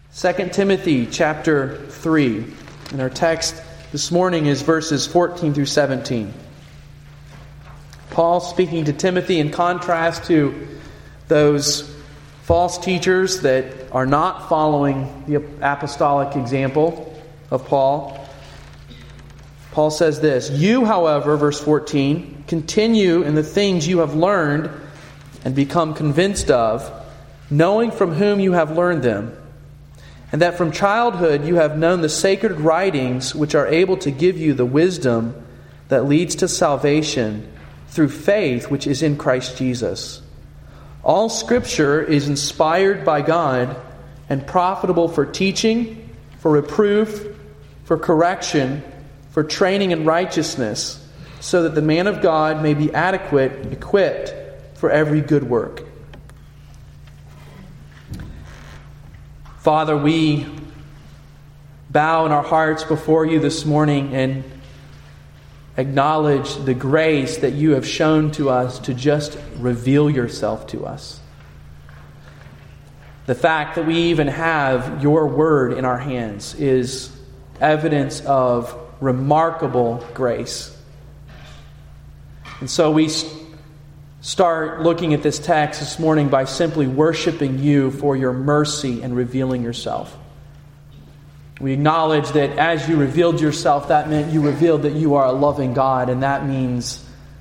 2 Timothy chapter 3. And our text this morning is verses 14 through 17. Paul speaking to Timothy in contrast to those false teachers that are not following the apostolic example of Paul. Paul says this, "You, however," verse 14, "continue in the things you have learned and become convinced of, knowing from whom you have learned them, and that from childhood you have known the sacred writings which are able to give you the wisdom that leads to salvation through faith which is in Christ Jesus. All Scripture is inspired by God and profitable for teaching, for reproof, for correction, for training in righteousness, so that the man of God may be adequate, equipped for every good work." Father, we bow in our hearts before you this morning and acknowledge the grace that you have shown to us to just reveal yourself to us. The fact that we even have your word in our hands is evidence of remarkable grace. And so we start looking at this text this morning by simply worshiping you for your mercy and revealing yourself. We acknowledge that as you revealed yourself, that meant you revealed that you are a loving God, and that means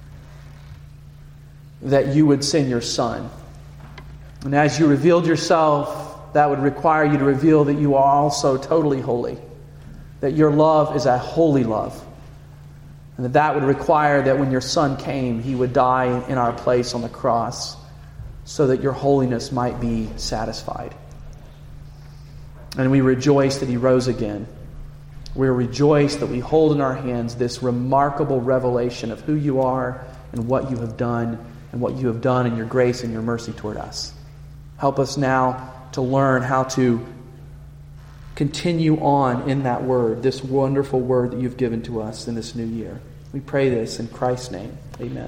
that you would send your Son. And as you revealed yourself, that would require you to reveal that you are also totally holy, that your love is a holy love, and that would require that when your Son came, He would die in our place on the cross so that your holiness might be satisfied. And we rejoice that He rose again. We rejoice that we hold in our hands this remarkable revelation of who you are and what you have done in your grace and your mercy toward us. Help us now to learn how to continue on in that word, this wonderful word that you've given to us in this new year. We pray this in Christ's name. Amen.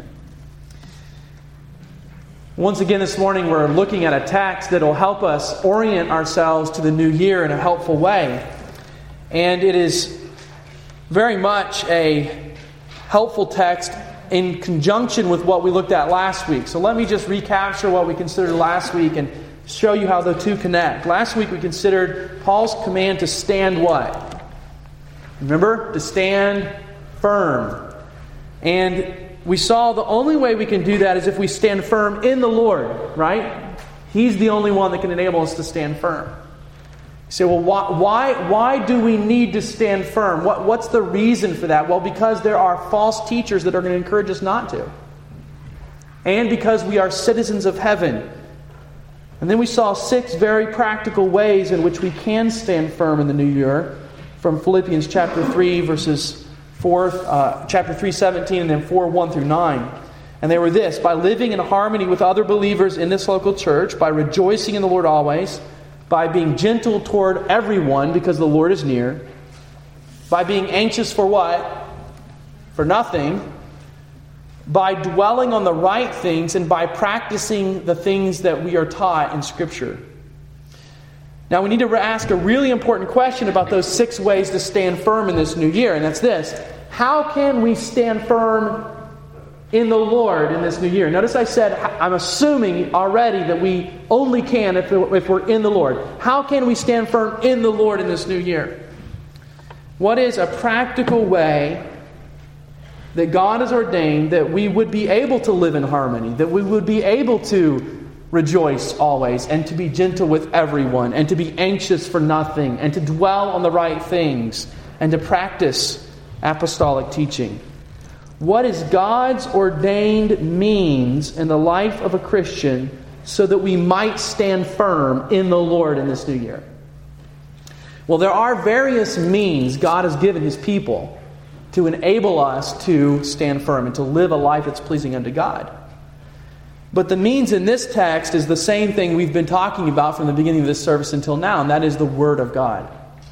Once again this morning we're looking at a text that will help us orient ourselves to the new year in a helpful way. And it is very much a helpful text in conjunction with what we looked at last week. So let me just recapture what we considered last week and show you how the two connect. Last week we considered Paul's command to stand what? Remember? To stand firm. And we saw the only way we can do that is if we stand firm in the Lord, right? He's the only one that can enable us to stand firm. You say, well, why do we need to stand firm? What's the reason for that? Well, because there are false teachers that are going to encourage us not to. And because we are citizens of heaven. And then we saw 6 very practical ways in which we can stand firm in the new year from Philippians chapter 3, chapter 3:17, and then 4:1 through 9. And they were this: by living in harmony with other believers in this local church, by rejoicing in the Lord always, by being gentle toward everyone because the Lord is near, by being anxious for what? For nothing, by dwelling on the right things, and by practicing the things that we are taught in Scripture. Now we need to ask a really important question about those 6 ways to stand firm in this new year, and that's this: how can we stand firm in the Lord in this new year? Notice I said I'm assuming already that we only can if we're in the Lord. How can we stand firm in the Lord in this new year? What is a practical way that God has ordained that we would be able to live in harmony, that we would be able to rejoice always, and to be gentle with everyone, and to be anxious for nothing, and to dwell on the right things, and to practice apostolic teaching? What is God's ordained means in the life of a Christian so that we might stand firm in the Lord in this new year? Well, there are various means God has given His people to enable us to stand firm and to live a life that's pleasing unto God. But the means in this text is the same thing we've been talking about from the beginning of this service until now, and that is the Word of God.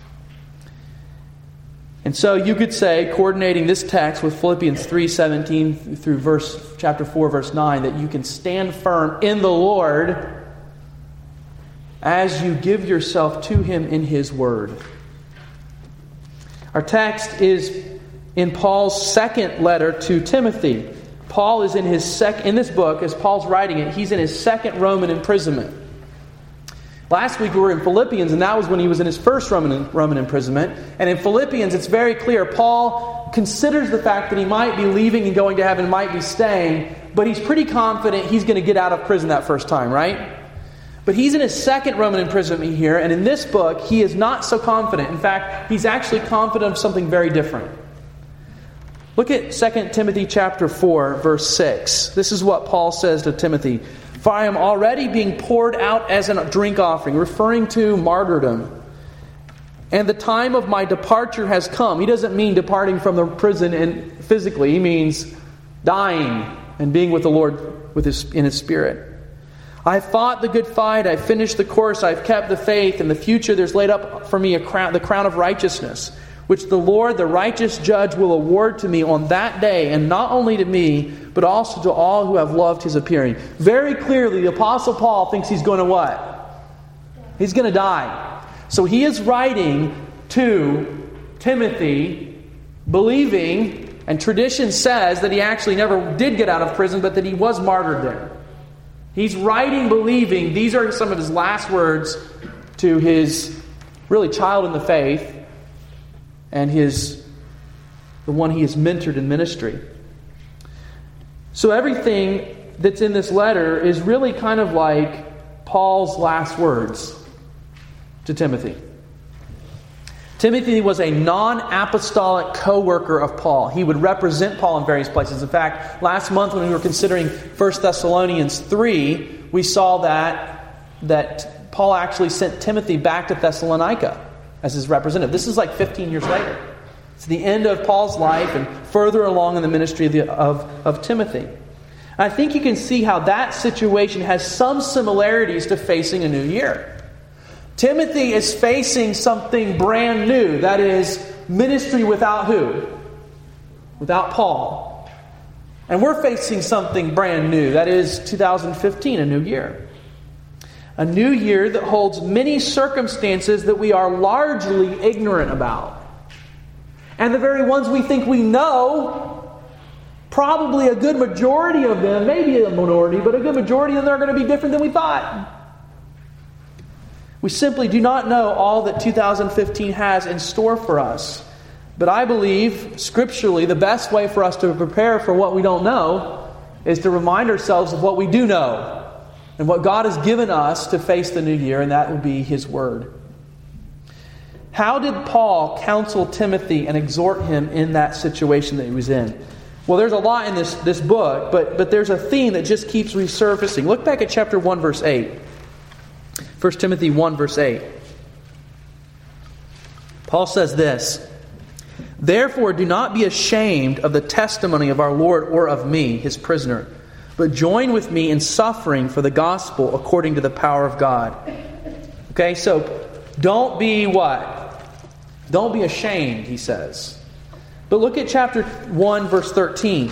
And so you could say, coordinating this text with Philippians 3:17 through chapter 4, verse 9, that you can stand firm in the Lord as you give yourself to Him in His Word. Our text is in Paul's second letter to Timothy. Paul is in this book, as Paul's writing it, he's in his second Roman imprisonment. Last week we were in Philippians, and that was when he was in his first Roman imprisonment. And in Philippians, it's very clear, Paul considers the fact that he might be leaving and going to heaven, might be staying, but he's pretty confident he's going to get out of prison that first time, right? But he's in his second Roman imprisonment here, and in this book, he is not so confident. In fact, he's actually confident of something very different. Look at 2 Timothy chapter 4, verse 6. This is what Paul says to Timothy. For I am already being poured out as a drink offering, referring to martyrdom. And the time of my departure has come. He doesn't mean departing from the prison and physically. He means dying and being with the Lord in His Spirit. I have fought the good fight. I've finished the course. I've kept the faith. In the future there's laid up for me the crown of righteousness, which the Lord, the righteous judge, will award to me on that day, and not only to me, but also to all who have loved His appearing. Very clearly, the Apostle Paul thinks he's going to what? He's going to die. So he is writing to Timothy, believing, and tradition says that he actually never did get out of prison, but that he was martyred there. He's writing, believing, these are some of his last words to his really child in the faith, and the one he has mentored in ministry. So everything that's in this letter is really kind of like Paul's last words to Timothy. Timothy was a non-apostolic co-worker of Paul. He would represent Paul in various places. In fact, last month when we were considering 1 Thessalonians 3, we saw that Paul actually sent Timothy back to Thessalonica as his representative. This is like 15 years later. It's the end of Paul's life and further along in the ministry of Timothy. And I think you can see how that situation has some similarities to facing a new year. Timothy is facing something brand new. That is, ministry without who? Without Paul. And we're facing something brand new. That is 2015, a new year. A new year that holds many circumstances that we are largely ignorant about. And the very ones we think we know, probably a good majority of them, maybe a minority, but a good majority of them are going to be different than we thought. We simply do not know all that 2015 has in store for us. But I believe, scripturally, the best way for us to prepare for what we don't know is to remind ourselves of what we do know and what God has given us to face the new year, and that would be His Word. How did Paul counsel Timothy and exhort him in that situation that he was in? Well, there's a lot in this book, but there's a theme that just keeps resurfacing. Look back at chapter 1, verse 8. 1 Timothy 1, verse 8. Paul says this, Therefore do not be ashamed of the testimony of our Lord or of me, His prisoner, but join with me in suffering for the gospel according to the power of God. Okay, so don't be what? Don't be ashamed, he says. But look at chapter 1, verse 13.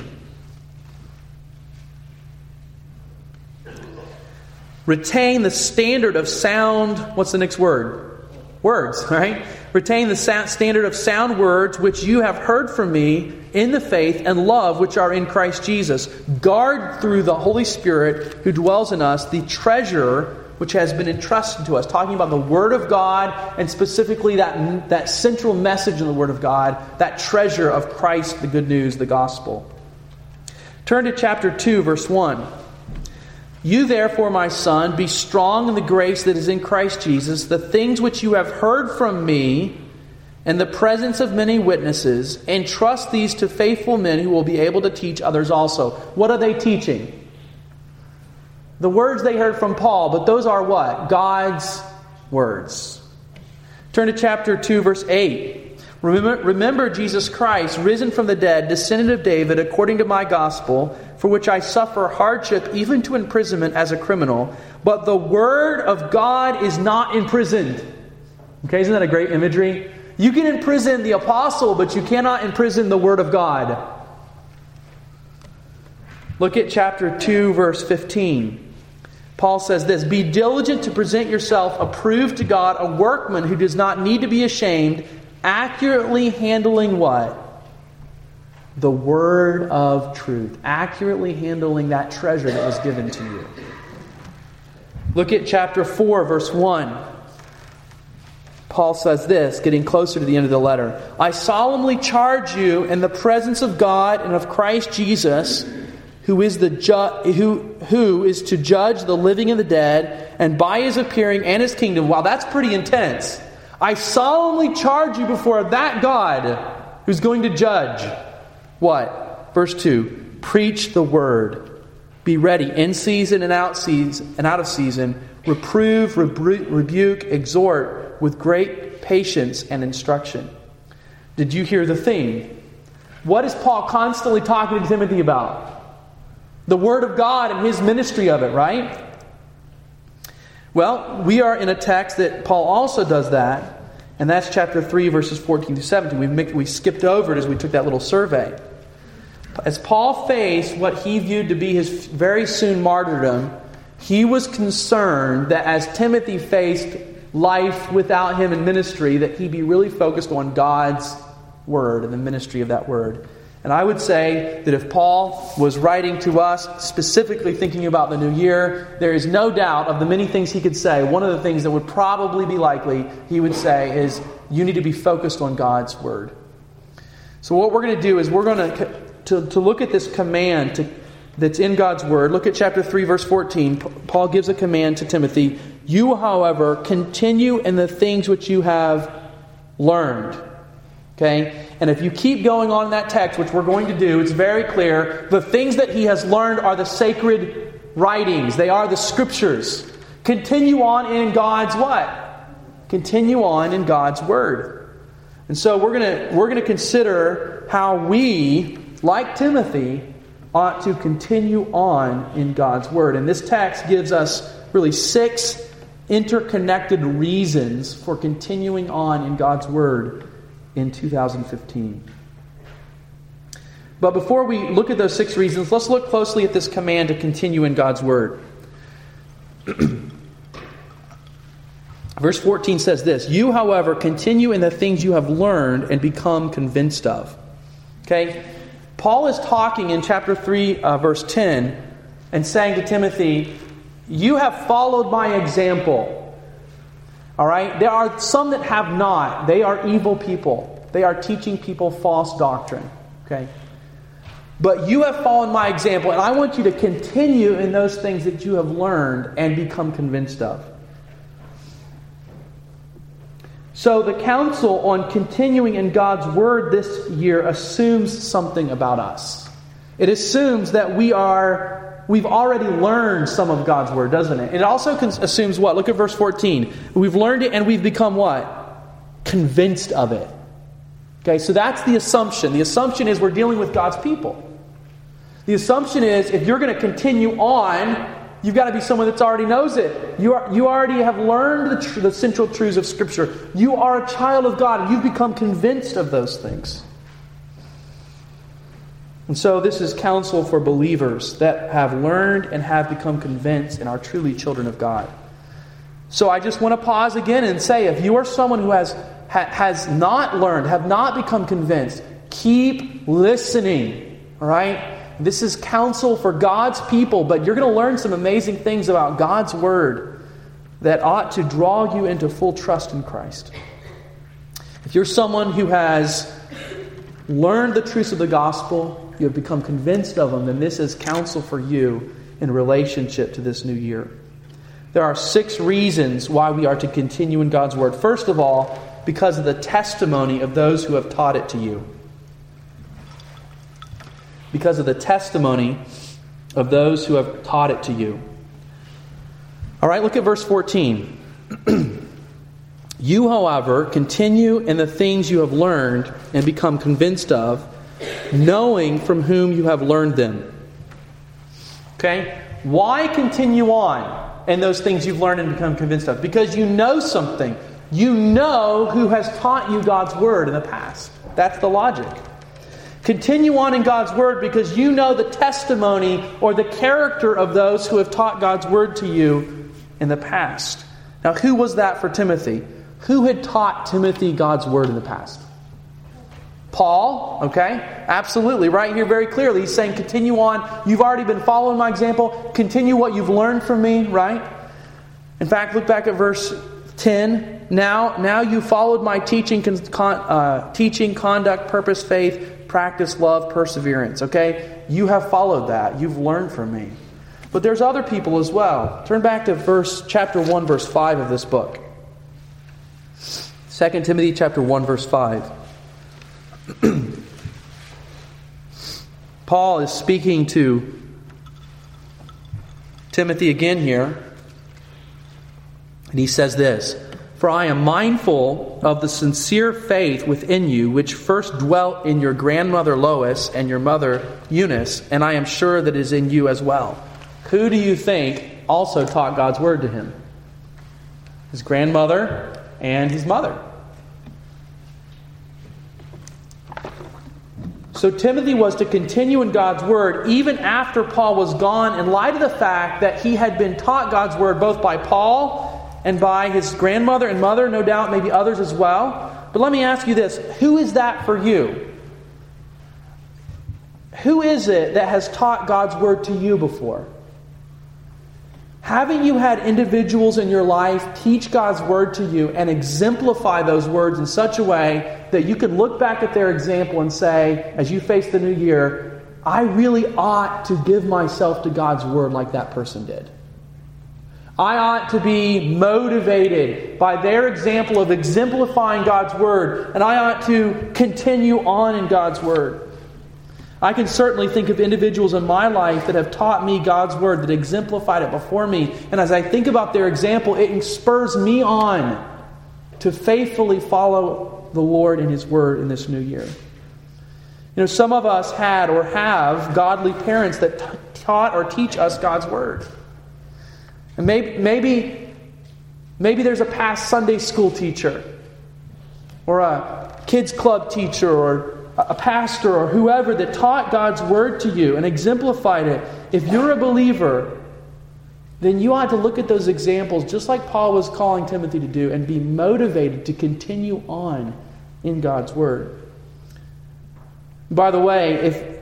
Retain the standard of sound, what's the next word? Words, right? Retain the standard of sound words which you have heard from me in the faith and love which are in Christ Jesus. Guard through the Holy Spirit who dwells in us the treasure which has been entrusted to us. Talking about the Word of God, and specifically that central message in the Word of God, that treasure of Christ, the good news, the gospel. Turn to chapter 2, verse 1. You therefore, my son, be strong in the grace that is in Christ Jesus. The things which you have heard from me in the presence of many witnesses, entrust these to faithful men who will be able to teach others also. What are they teaching? The words they heard from Paul, but those are what? God's words. Turn to chapter 2, verse 8. Remember Jesus Christ, risen from the dead, descendant of David, according to my gospel, for which I suffer hardship, even to imprisonment as a criminal. But the word of God is not imprisoned. Okay, isn't that a great imagery? You can imprison the apostle, but you cannot imprison the word of God. Look at chapter 2, verse 15. Paul says this, "Be diligent to present yourself approved to God, a workman who does not need to be ashamed, accurately handling" what? The word of truth. Accurately handling that treasure that was given to you. Look at chapter 4, verse 1. Paul says this, getting closer to the end of the letter. "I solemnly charge you in the presence of God and of Christ Jesus, who is to judge the living and the dead, and by His appearing and His kingdom." Wow, that's pretty intense. I solemnly charge you before that God who's going to judge. What? Verse 2. Preach the word. Be ready in season and out of season. Reprove, rebuke, exhort with great patience and instruction. Did you hear the theme? What is Paul constantly talking to Timothy about? The Word of God and his ministry of it, right? Well, we are in a text that Paul also does that, and that's chapter 3, verses 14 to 17. We skipped over it as we took that little survey. As Paul faced what he viewed to be his very soon martyrdom, he was concerned that as Timothy faced life without him in ministry, that he be really focused on God's Word and the ministry of that Word. And I would say that if Paul was writing to us, specifically thinking about the new year, there is no doubt of the many things he could say. One of the things that would probably be likely he would say is, you need to be focused on God's Word. So what we're going to do is we're going to look at this command that's in God's Word. Look at chapter 3, verse 14. Paul gives a command to Timothy. "You, however, continue in the things which you have learned." Okay? And if you keep going on in that text, which we're going to do, it's very clear. The things that he has learned are the sacred writings. They are the Scriptures. Continue on in God's what? Continue on in God's Word. And so we're going to consider how we, like Timothy, ought to continue on in God's Word. And this text gives us really 6 interconnected reasons for continuing on in God's Word in 2015. But before we look at those 6 reasons, let's look closely at this command to continue in God's Word. Verse 14 says this, "You, however, continue in the things you have learned and become convinced of." Okay? Paul is talking in chapter 3, verse 10, and saying to Timothy, you have followed my example. All right? There are some that have not. They are evil people. They are teaching people false doctrine. Okay? But you have followed my example, and I want you to continue in those things that you have learned and become convinced of. So the counsel on continuing in God's Word this year assumes something about us. It assumes that we've already learned some of God's Word, doesn't it? It also assumes what? Look at verse 14. We've learned it and we've become what? Convinced of it. Okay, so that's the assumption. The assumption is we're dealing with God's people. The assumption is if you're going to continue on, you've got to be someone that already knows it. You already have learned the central truths of Scripture. You are a child of God and you've become convinced of those things. And so this is counsel for believers that have learned and have become convinced and are truly children of God. So I just want to pause again and say, if you are someone who has not learned, have not become convinced, keep listening. All right? This is counsel for God's people, but you're going to learn some amazing things about God's Word that ought to draw you into full trust in Christ. If you're someone who has learned the truths of the gospel, you have become convinced of them, then this is counsel for you in relationship to this new year. There are 6 reasons why we are to continue in God's Word. First of all, because of the testimony of those who have taught it to you. Because of the testimony of those who have taught it to you. All right, look at verse 14. You, however, continue in the things you have learned and become convinced of, knowing from whom you have learned them. Okay? Why continue on in those things you've learned and become convinced of? Because you know something. You know who has taught you God's Word in the past. That's the logic. Continue on in God's Word because you know the testimony or the character of those who have taught God's Word to you in the past. Now, who was that for Timothy? Who had taught Timothy God's Word in the past? Paul, okay? Absolutely. Right here very clearly. He's saying, continue on. You've already been following my example. Continue what you've learned from me, right? In fact, look back at verse 10. Now you followed my teaching, conduct, purpose, faith, practice, love, perseverance. Okay? You have followed that. You've learned from me. But there's other people as well. Turn back to chapter 1, verse 5 of this book. 2 Timothy chapter 1, verse 5. Paul is speaking to Timothy again here. And he says this, "For I am mindful of the sincere faith within you, which first dwelt in your grandmother Lois and your mother Eunice, and I am sure that it is in you as well." Who do you think also taught God's Word to him? His grandmother and his mother. So Timothy was to continue in God's Word even after Paul was gone, in light of the fact that he had been taught God's Word both by Paul and by his grandmother and mother, no doubt, maybe others as well. But let me ask you this. Who is that for you? Who is it that has taught God's Word to you before? Haven't you had individuals in your life teach God's Word to you and exemplify those words in such a way that you can look back at their example and say, as you face the new year, I really ought to give myself to God's Word like that person did. I ought to be motivated by their example of exemplifying God's Word, and I ought to continue on in God's Word. I can certainly think of individuals in my life that have taught me God's Word, that exemplified it before me. And as I think about their example, it spurs me on to faithfully follow the Lord and His Word in this new year. You know, some of us had or have godly parents that taught or teach us God's Word. And maybe there's a past Sunday school teacher or a kids club teacher or a pastor or whoever that taught God's Word to you and exemplified it. If you're a believer, then you ought to look at those examples just like Paul was calling Timothy to do and be motivated to continue on in God's Word. By the way,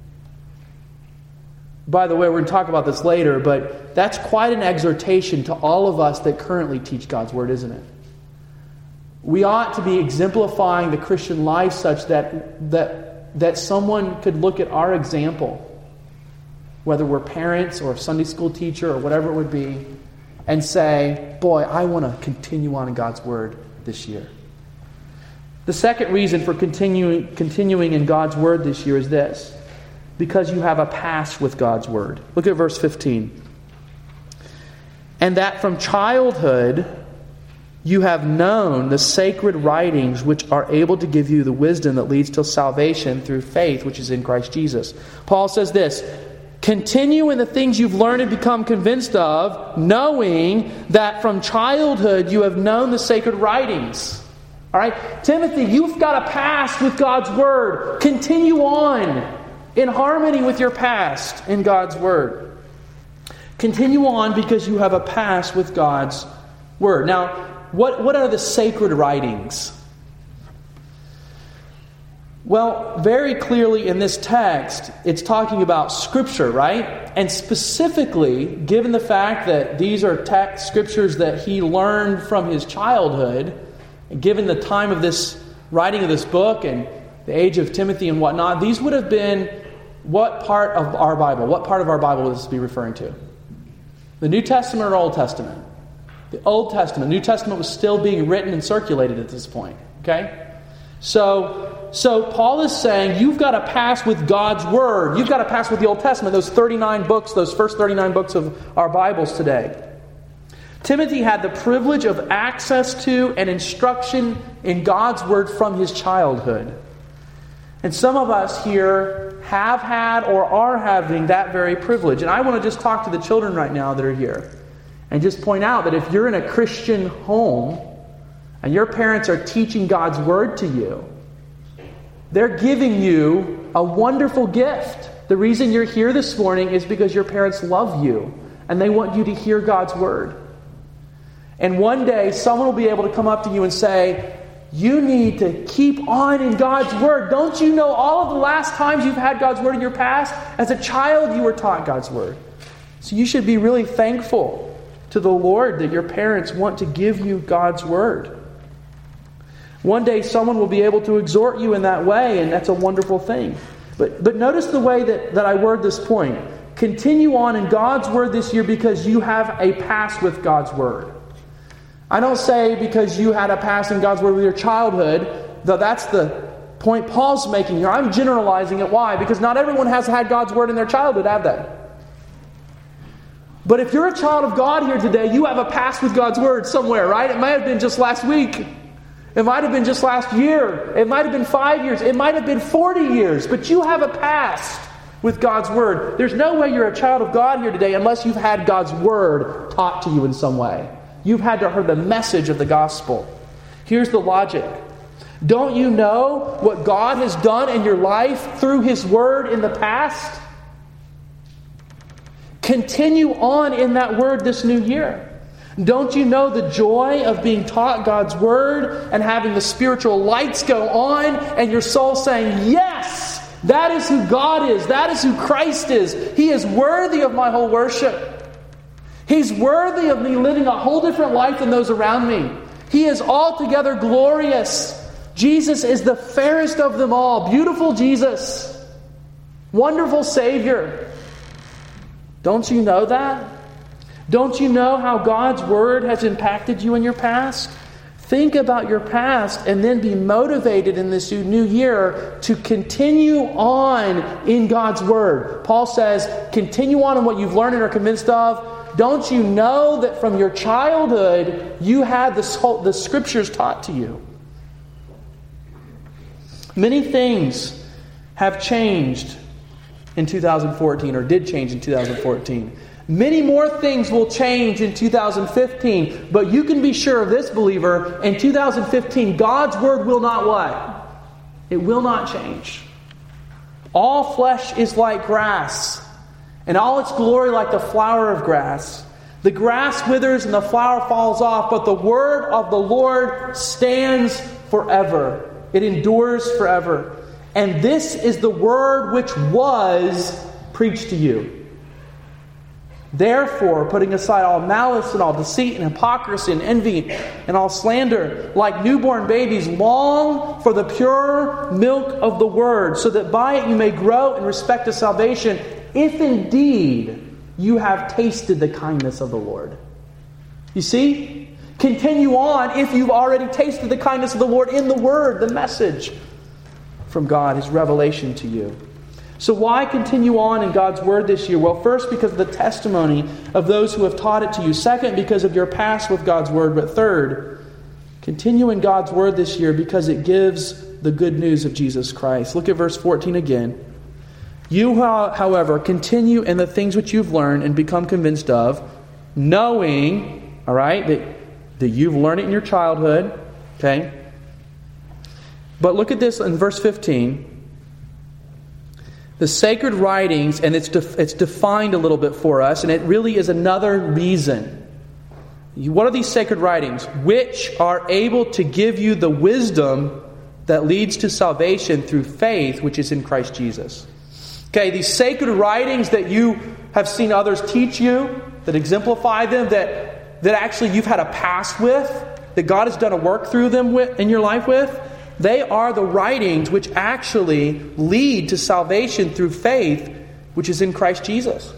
we're going to talk about this later, but that's quite an exhortation to all of us that currently teach God's Word, isn't it? We ought to be exemplifying the Christian life such that someone could look at our example, whether we're parents or a Sunday school teacher or whatever it would be, and say, boy, I want to continue on in God's Word this year. The second reason for continuing in God's Word this year is this: because you have a past with God's Word. Look at verse 15. "And that from childhood you have known the sacred writings which are able to give you the wisdom that leads to salvation through faith which is in Christ Jesus." Paul says this: continue in the things you've learned and become convinced of, knowing that from childhood you have known the sacred writings. All right? Timothy, you've got a past with God's Word. Continue on in harmony with your past in God's Word. Continue on because you have a past with God's Word. Now, what are the sacred writings? Well, very clearly in this text, it's talking about Scripture, right? And specifically, given the fact that these are scriptures that he learned from his childhood, and given the time of this writing of this book and the age of Timothy and whatnot, these would have been what part of our Bible? What part of our Bible would this be referring to? The New Testament or Old Testament? The Old Testament. New Testament was still being written and circulated at this point. Okay? So Paul is saying you've got to pass with God's Word. You've got to pass with the Old Testament, those 39 books, those first 39 books of our Bibles today. Timothy had the privilege of access to and instruction in God's Word from his childhood. And some of us here have had or are having that very privilege. And I want to just talk to the children right now that are here and just point out that if you're in a Christian home and your parents are teaching God's Word to you, they're giving you a wonderful gift. The reason you're here this morning is because your parents love you and they want you to hear God's Word. And one day someone will be able to come up to you and say, you need to keep on in God's Word. Don't you know all of the last times you've had God's Word in your past? As a child, you were taught God's Word. So you should be really thankful to the Lord that your parents want to give you God's Word. One day someone will be able to exhort you in that way, and that's a wonderful thing. But notice the way that I word this point. Continue on in God's Word this year because you have a past with God's Word. I don't say because you had a past in God's Word with your childhood, though that's the point Paul's making here. I'm generalizing it. Why? Because not everyone has had God's Word in their childhood, have they? But if you're a child of God here today, you have a past with God's Word somewhere, right? It might have been just last week. It might have been just last year. It might have been 5 years. It might have been 40 years. But you have a past with God's Word. There's no way you're a child of God here today unless you've had God's Word taught to you in some way. You've had to hear the message of the gospel. Here's the logic. Don't you know what God has done in your life through His Word in the past? Continue on in that Word this new year. Don't you know the joy of being taught God's Word and having the spiritual lights go on and your soul saying, yes, that is who God is. That is who Christ is. He is worthy of my whole worship. He's worthy of me living a whole different life than those around me. He is altogether glorious. Jesus is the fairest of them all. Beautiful Jesus. Wonderful Savior. Don't you know that? Don't you know how God's Word has impacted you in your past? Think about your past and then be motivated in this new year to continue on in God's Word. Paul says, continue on in what you've learned and are convinced of. Don't you know that from your childhood you had the Scriptures taught to you? Many things have changed in 2014, or did change in 2014. Many more things will change in 2015, but you can be sure of this, believer, in 2015, God's Word will not what? It will not change. All flesh is like grass, and all its glory like the flower of grass. The grass withers and the flower falls off, but the word of the Lord stands forever. It endures forever. And this is the word which was preached to you. Therefore, putting aside all malice and all deceit and hypocrisy and envy and all slander, like newborn babies, long for the pure milk of the word, so that by it you may grow in respect to salvation, if indeed you have tasted the kindness of the Lord. You see? Continue on if you've already tasted the kindness of the Lord in the Word, the message from God, His revelation to you. So why continue on in God's Word this year? Well, first, because of the testimony of those who have taught it to you. Second, because of your past with God's Word. But third, continue in God's Word this year because it gives the good news of Jesus Christ. Look at verse 14 again. You, however, continue in the things which you've learned and become convinced of, knowing, all right, that you've learned it in your childhood, okay? But look at this in verse 15. The sacred writings, and it's defined a little bit for us, and it really is another reason. What are these sacred writings? Which are able to give you the wisdom that leads to salvation through faith, which is in Christ Jesus. Okay, these sacred writings that you have seen others teach you, that exemplify them, that actually you've had a past with, that God has done a work through them in your life with, they are the writings which actually lead to salvation through faith, which is in Christ Jesus.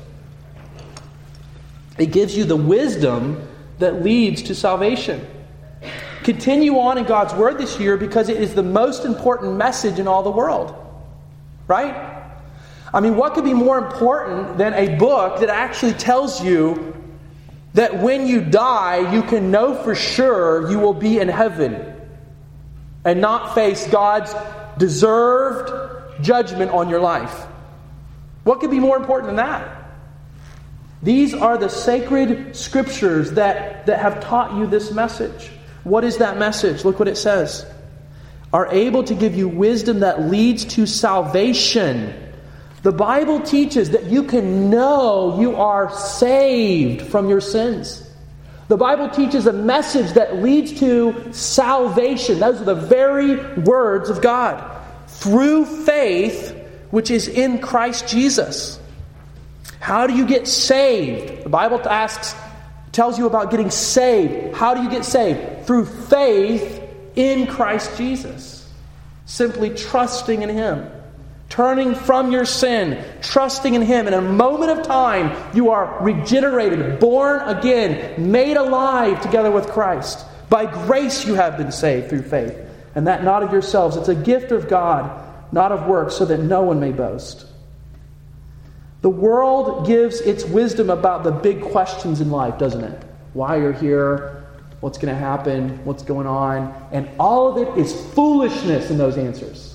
It gives you the wisdom that leads to salvation. Continue on in God's Word this year because it is the most important message in all the world. Right? I mean, what could be more important than a book that actually tells you that when you die, you can know for sure you will be in heaven and not face God's deserved judgment on your life? What could be more important than that? These are the sacred scriptures that have taught you this message. What is that message? Look what it says. are able to give you wisdom that leads to salvation. The Bible teaches that you can know you are saved from your sins. The Bible teaches a message that leads to salvation. Those are the very words of God. Through faith, which is in Christ Jesus. How do you get saved? The Bible tells you about getting saved. How do you get saved? Through faith in Christ Jesus. Simply trusting in Him. Turning from your sin, trusting in Him. In a moment of time, you are regenerated, born again, made alive together with Christ. By grace you have been saved through faith. And that not of yourselves. It's a gift of God, not of works, so that no one may boast. The world gives its wisdom about the big questions in life, doesn't it? Why you're here, what's going to happen, what's going on. And all of it is foolishness in those answers.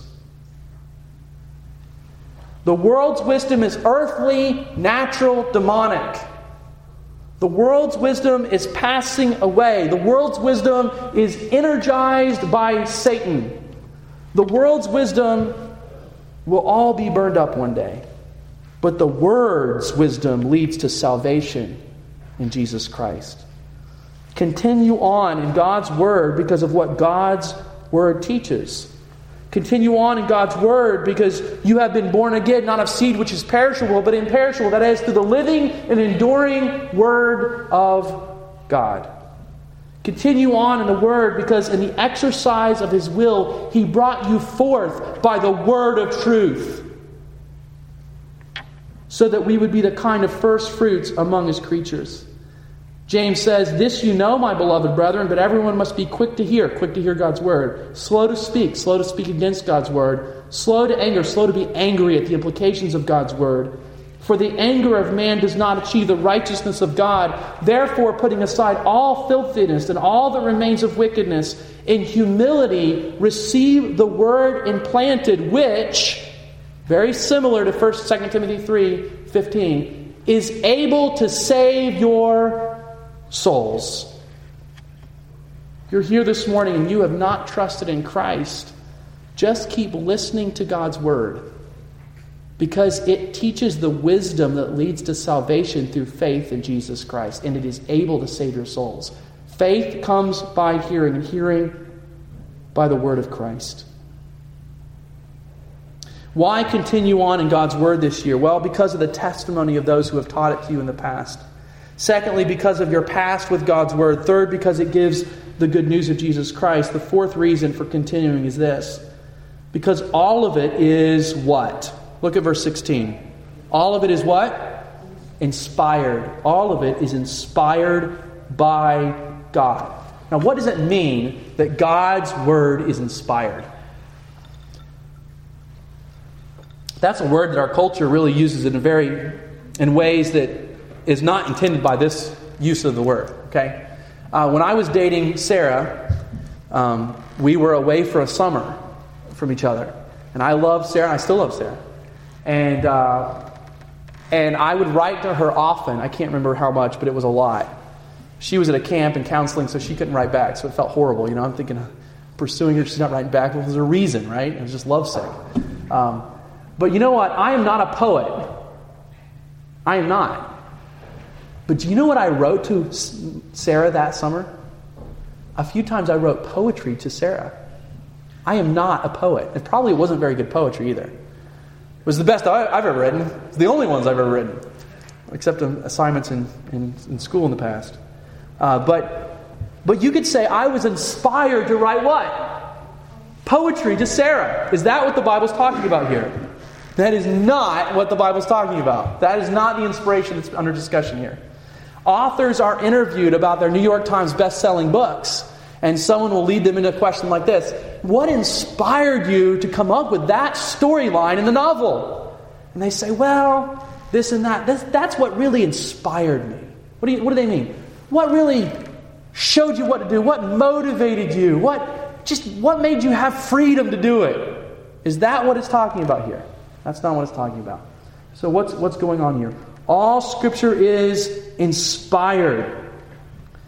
The world's wisdom is earthly, natural, demonic. The world's wisdom is passing away. The world's wisdom is energized by Satan. The world's wisdom will all be burned up one day. But the Word's wisdom leads to salvation in Jesus Christ. Continue on in God's Word because of what God's Word teaches. Continue on in God's Word because you have been born again, not of seed which is perishable, but imperishable. That is, through the living and enduring Word of God. Continue on in the Word because in the exercise of His will, He brought you forth by the Word of truth, so that we would be the kind of first fruits among His creatures. James says, "This you know, my beloved brethren, but everyone must be quick to hear God's word, slow to speak against God's word, slow to anger, slow to be angry at the implications of God's word. For the anger of man does not achieve the righteousness of God. Therefore, putting aside all filthiness and all that remains of wickedness, in humility receive the word implanted, which," very similar to 1 2 Timothy 3:15, "is able to save your souls." You're here this morning and you have not trusted in Christ. Just keep listening to God's Word, because it teaches the wisdom that leads to salvation through faith in Jesus Christ, and it is able to save your souls. Faith comes by hearing, and hearing by the Word of Christ. Why continue on in God's Word this year? Well, because of the testimony of those who have taught it to you in the past. Secondly, because of your past with God's Word. Third, because it gives the good news of Jesus Christ. The fourth reason for continuing is this: because all of it is what? Look at verse 16. All of it is what? Inspired. All of it is inspired by God. Now, what does it mean that God's Word is inspired? That's a word that our culture really uses in ways that is not intended by this use of the word. Okay, when I was dating Sarah, we were away for a summer from each other, and I loved Sarah. I still love Sarah, and I would write to her often. I can't remember how much, but it was a lot. She was at a camp and counseling, so she couldn't write back, so it felt horrible. I'm thinking of pursuing her. She's not writing back. Well, there's a reason, right? It was just lovesick. But you know what? I am not a poet. I am not. But do you know what I wrote to Sarah that summer? A few times I wrote poetry to Sarah. I am not a poet. It probably wasn't very good poetry either. It was the best I've ever written. It's the only ones I've ever written, except assignments in school in the past. But you could say I was inspired to write what? Poetry to Sarah. Is that what the Bible's talking about here? That is not what the Bible's talking about. That is not the inspiration that's under discussion here. Authors are interviewed about their New York Times best-selling books, and someone will lead them into a question like this: what inspired you to come up with that storyline in the novel? And they say, well, this and that. That's what really inspired me. What do they mean? What really showed you what to do? What motivated you? What made you have freedom to do it? Is that what it's talking about here? That's not what it's talking about. So what's going on here? All Scripture is inspired.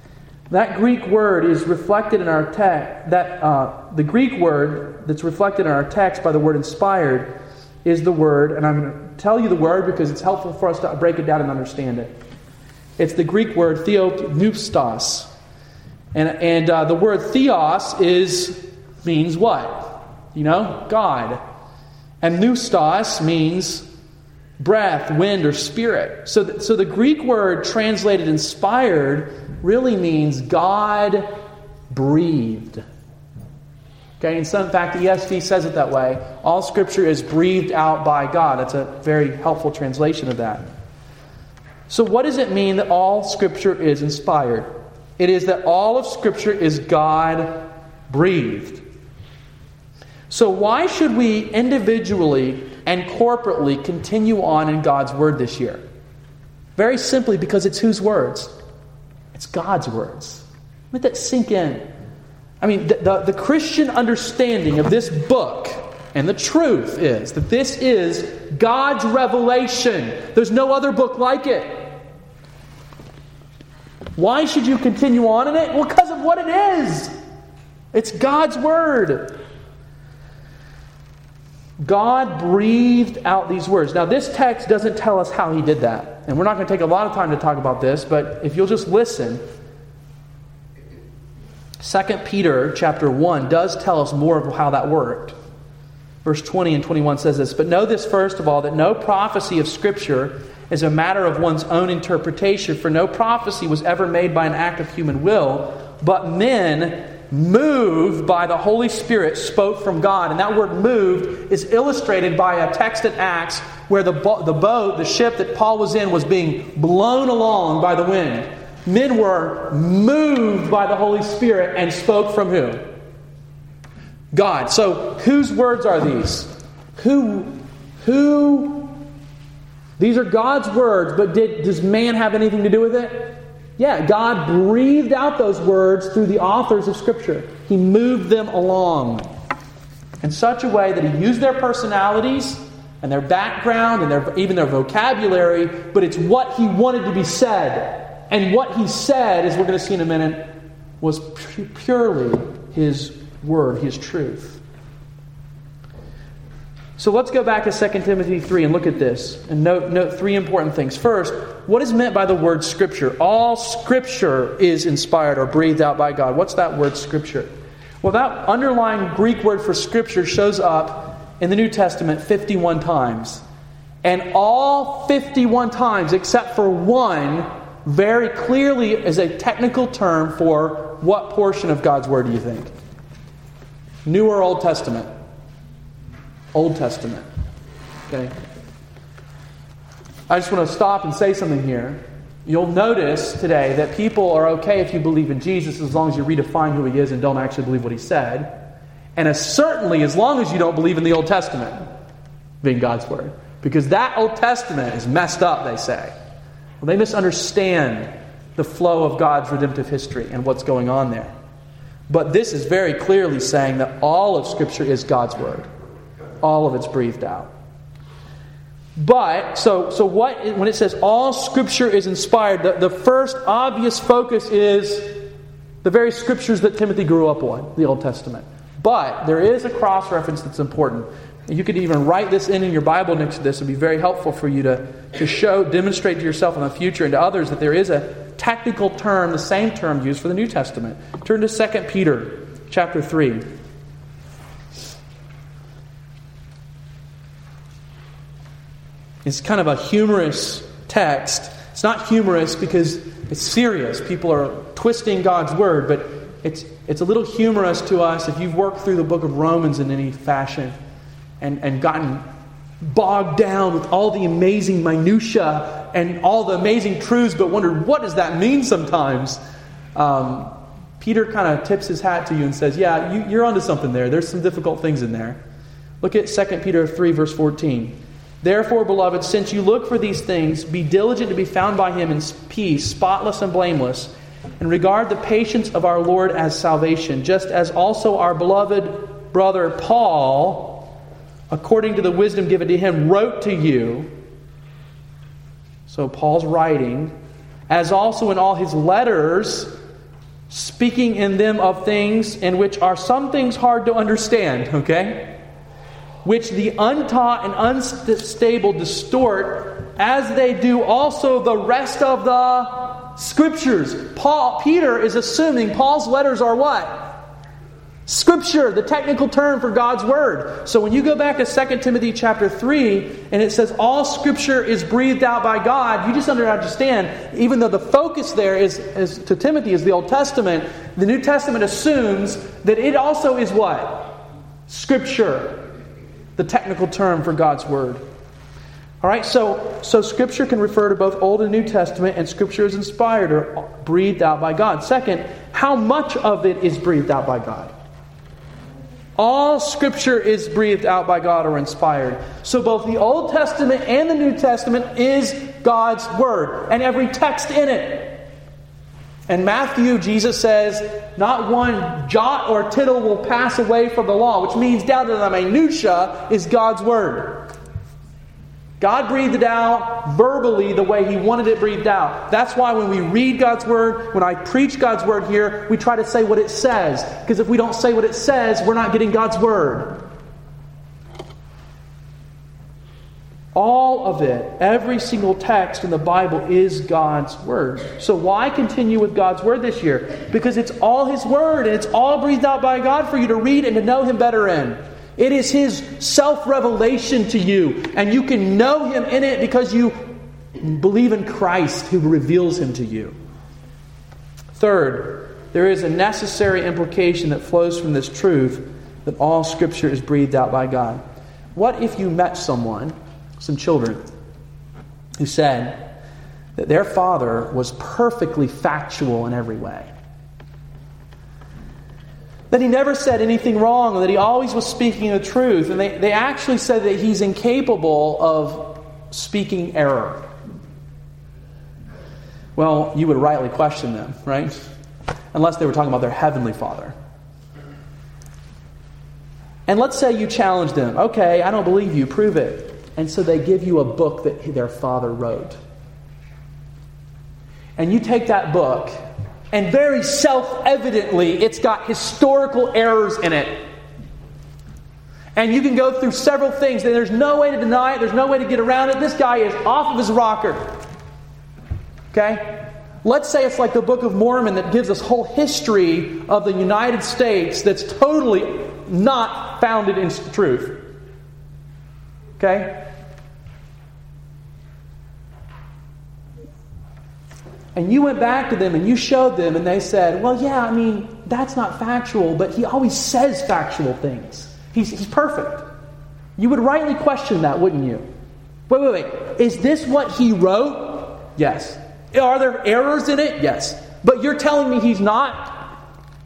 That Greek word is reflected in our text. The Greek word that's reflected in our text by the word inspired is the word, and I'm going to tell you the word because it's helpful for us to break it down and understand it. It's the Greek word theopneustos. And the word theos means what? You know, God. And pneustos means breath, wind, or spirit. So the Greek word translated inspired really means God breathed. Okay, in fact, the ESV says it that way. All Scripture is breathed out by God. That's a very helpful translation of that. So what does it mean that all Scripture is inspired? It is that all of Scripture is God breathed. So why should we individually and corporately continue on in God's Word this year? Very simply because it's whose words? It's God's words. Let that sink in. I mean, the Christian understanding of this book and the truth is that this is God's revelation. There's no other book like it. Why should you continue on in it? Well, because of what it is. It's God's Word. God breathed out these words. Now, this text doesn't tell us how He did that. And we're not going to take a lot of time to talk about this, but if you'll just listen, 2 Peter chapter 1 does tell us more of how that worked. Verse 20 and 21 says this, "But know this first of all, that no prophecy of Scripture is a matter of one's own interpretation, for no prophecy was ever made by an act of human will, but men moved by the Holy Spirit spoke from God." And that word moved is illustrated by a text in Acts where the ship that Paul was in was being blown along by the wind. Men were moved by the Holy Spirit and spoke from who? God. So whose words are these? These are God's words, but does man have anything to do with it? Yeah, God breathed out those words through the authors of Scripture. He moved them along in such a way that He used their personalities and their background and even their vocabulary, but it's what He wanted to be said. And what He said, as we're going to see in a minute, was purely His Word, His truth. So let's go back to 2 Timothy 3 and look at this and note three important things. First, what is meant by the word Scripture? All Scripture is inspired or breathed out by God. What's that word Scripture? Well, that underlying Greek word for Scripture shows up in the New Testament 51 times. And all 51 times, except for one, very clearly is a technical term for what portion of God's Word do you think? New or Old Testament? Old Testament. Okay. I just want to stop and say something here. You'll notice today that people are okay if you believe in Jesus as long as you redefine who He is and don't actually believe what He said. And certainly as long as you don't believe in the Old Testament being God's Word. Because that Old Testament is messed up, they say. Well, they misunderstand the flow of God's redemptive history and what's going on there. But this is very clearly saying that all of Scripture is God's Word. All of it's breathed out. But, so when it says all Scripture is inspired, the first obvious focus is the very Scriptures that Timothy grew up on, the Old Testament. But there is a cross-reference that's important. You could even write this in your Bible next to this. It would be very helpful for you to demonstrate to yourself in the future and to others that there is a technical term, the same term used for the New Testament. Turn to 2 Peter chapter 3. It's kind of a humorous text. It's not humorous because it's serious. People are twisting God's Word, but it's a little humorous to us if you've worked through the book of Romans in any fashion and gotten bogged down with all the amazing minutia and all the amazing truths, but wondered, what does that mean sometimes? Peter kind of tips his hat to you and says, yeah, you're onto something there. There's some difficult things in there. Look at 2 Peter 3, verse 14. "Therefore, beloved, since you look for these things, be diligent to be found by Him in peace, spotless and blameless, and regard the patience of our Lord as salvation, just as also our beloved brother Paul, according to the wisdom given to him, wrote to you." So Paul's writing, "as also in all his letters speaking in them of things in which are some things hard to understand, okay? Which the untaught and unstable distort, as they do also the rest of the Scriptures. Peter is assuming Paul's letters are what? Scripture, the technical term for God's Word. So when you go back to 2 Timothy chapter 3, and it says all Scripture is breathed out by God, you just understand, even though the focus there is to Timothy is the Old Testament, the New Testament assumes that it also is what? Scripture, the technical term for God's Word. All right, so Scripture can refer to both Old and New Testament, and Scripture is inspired or breathed out by God. Second, how much of it is breathed out by God? All Scripture is breathed out by God or inspired. So both the Old Testament and the New Testament is God's Word, and every text in it. In Matthew, Jesus says, not one jot or tittle will pass away from the law, which means down to the minutia is God's Word. God breathed it out verbally the way He wanted it breathed out. That's why when we read God's Word, when I preach God's Word here, we try to say what it says. Because if we don't say what it says, we're not getting God's Word. All of it, every single text in the Bible is God's Word. So why continue with God's Word this year? Because it's all His Word, and it's all breathed out by God for you to read and to know Him better in. It is His self-revelation to you. And you can know Him in it because you believe in Christ who reveals Him to you. Third, there is a necessary implication that flows from this truth that all Scripture is breathed out by God. What if you met someone, some children, who said that their father was perfectly factual in every way? That he never said anything wrong, that he always was speaking the truth. And they actually said that he's incapable of speaking error. Well, you would rightly question them, right? Unless they were talking about their heavenly Father. And let's say you challenge them. Okay, I don't believe you, prove it. And so they give you a book that their father wrote. And you take that book, and very self-evidently, it's got historical errors in it. And you can go through several things. And there's no way to deny it. There's no way to get around it. This guy is off of his rocker. Okay? Let's say it's like the Book of Mormon that gives us whole history of the United States that's totally not founded in truth. Okay? And you went back to them and you showed them and they said, well, yeah, I mean, that's not factual, but he always says factual things. He's perfect. You would rightly question that, wouldn't you? Wait. Is this what he wrote? Yes. Are there errors in it? Yes. But you're telling me he's not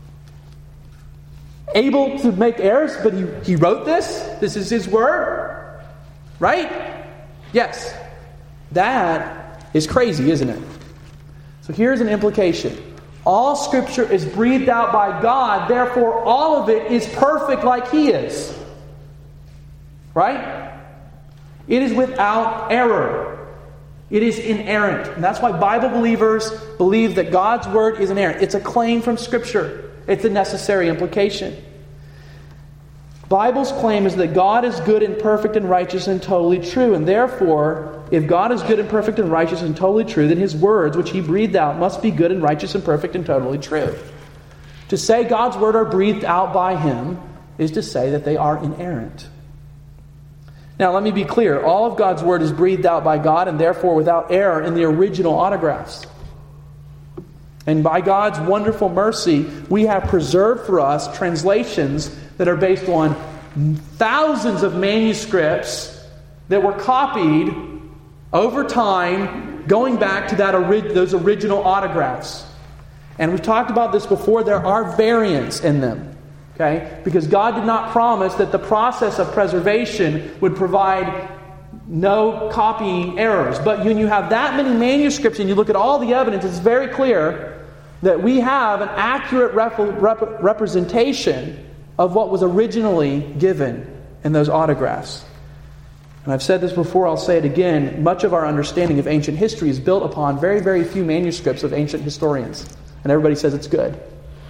able to make errors, but he wrote this? This is his word? Right? Yes. That is crazy, isn't it? So here's an implication. All Scripture is breathed out by God, therefore all of it is perfect like He is. Right? It is without error. It is inerrant. And that's why Bible believers believe that God's Word is inerrant. It's a claim from Scripture. It's a necessary implication. Bible's claim is that God is good and perfect and righteous and totally true. And therefore, if God is good and perfect and righteous and totally true, then His words, which He breathed out, must be good and righteous and perfect and totally true. To say God's word are breathed out by Him is to say that they are inerrant. Now, let me be clear. All of God's word is breathed out by God and therefore without error in the original autographs. And by God's wonderful mercy, we have preserved for us translations that are based on thousands of manuscripts that were copied over time, going back to those original autographs. And we've talked about this before. There are variants in them. Okay? Because God did not promise that the process of preservation would provide no copying errors. But when you have that many manuscripts and you look at all the evidence, it's very clear that we have an accurate representation of what was originally given in those autographs. And I've said this before, I'll say it again. Much of our understanding of ancient history is built upon very, very few manuscripts of ancient historians. And everybody says it's good.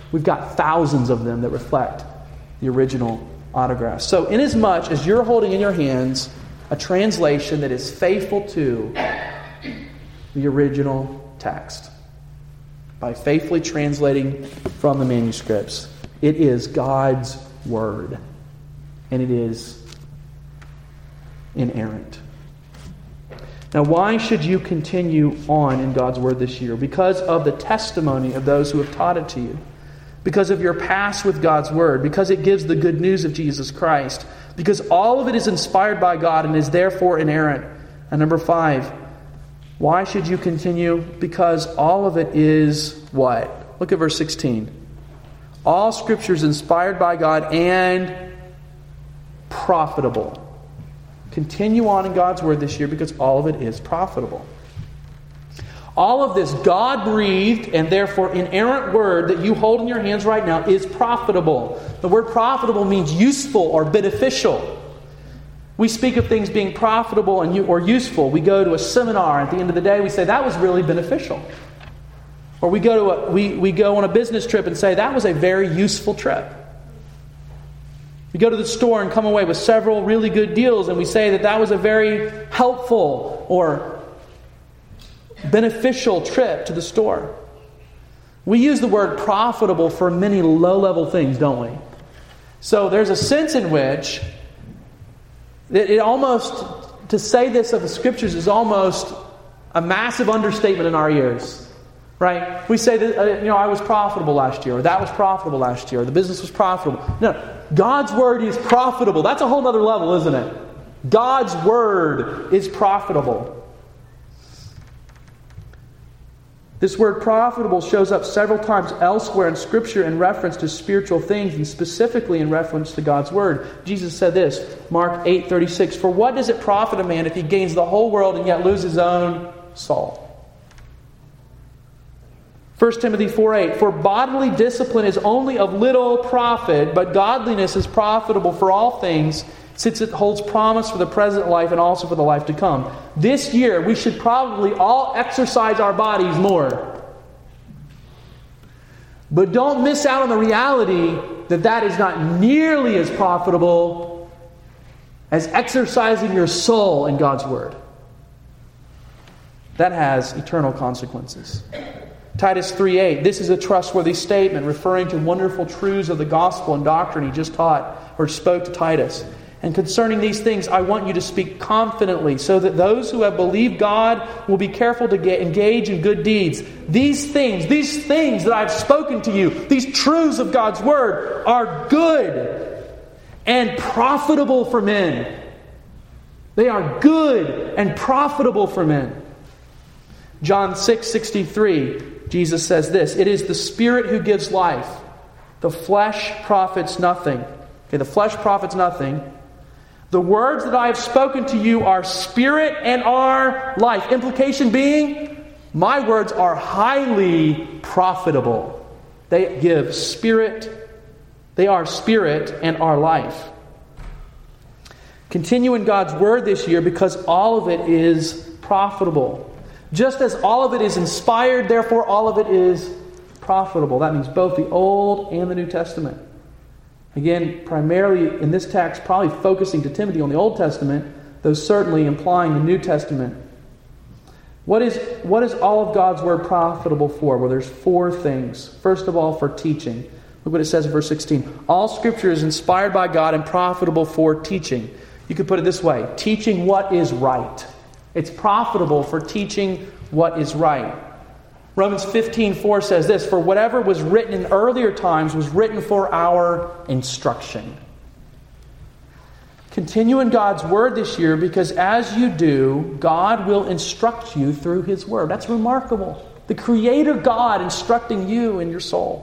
we've got thousands of them that reflect the original autographs. So inasmuch as you're holding in your hands a translation that is faithful to the original text, by faithfully translating from the manuscripts, it is God's Word. And it is inerrant. Now, why should you continue on in God's Word this year? Because of the testimony of those who have taught it to you. Because of your past with God's Word. Because it gives the good news of Jesus Christ. Because all of it is inspired by God and is therefore inerrant. And number 5, why should you continue? Because all of it is what? Look at verse 16. All Scripture is inspired by God and profitable. Continue on in God's Word this year because all of it is profitable. All of this God-breathed and therefore inerrant Word that you hold in your hands right now is profitable. The word profitable means useful or beneficial. We speak of things being profitable or useful. We go to a seminar. At the end of the day, we say, that was really beneficial. Or we go on a business trip and say, that was a very useful trip. We go to the store and come away with several really good deals, and we say that was a very helpful or beneficial trip to the store. We use the word profitable for many low-level things, don't we? So there's a sense in which it almost, to say this of the Scriptures is almost a massive understatement in our ears. Right? We say that, I was profitable last year, or that was profitable last year, or the business was profitable. No, God's Word is profitable. That's a whole other level, isn't it? God's Word is profitable. This word profitable shows up several times elsewhere in Scripture in reference to spiritual things and specifically in reference to God's Word. Jesus said this, Mark 8:36, "For what does it profit a man if he gains the whole world and yet lose his own soul?" 1 Timothy 4:8, "For bodily discipline is only of little profit, but godliness is profitable for all things, since it holds promise for the present life and also for the life to come." This year, we should probably all exercise our bodies more. But don't miss out on the reality that is not nearly as profitable as exercising your soul in God's Word. That has eternal consequences. Titus 3:8, this is a trustworthy statement referring to wonderful truths of the gospel and doctrine he just taught or spoke to Titus. "And concerning these things, I want you to speak confidently, so that those who have believed God will be careful to engage in good deeds. These things that I've spoken to you, these truths of God's Word, are good and profitable for men." They are good and profitable for men. John 6:63, Jesus says this, "It is the Spirit who gives life. The flesh profits nothing." Okay, the flesh profits nothing. "The words that I have spoken to you are spirit and are life." Implication being, my words are highly profitable. They give spirit. They are spirit and are life. Continue in God's Word this year because all of it is profitable. Just as all of it is inspired, therefore all of it is profitable. That means both the Old and the New Testament. Again, primarily in this text, probably focusing to Timothy on the Old Testament, though certainly implying the New Testament. What is all of God's Word profitable for? Well, there's 4 things. First of all, for teaching. Look what it says in verse 16. "All Scripture is inspired by God and profitable for teaching." You could put it this way, teaching what is right. It's profitable for teaching what is right. Romans 15:4 says this, "For whatever was written in earlier times was written for our instruction." Continue in God's Word this year because as you do, God will instruct you through His Word. That's remarkable. The Creator God instructing you in your soul.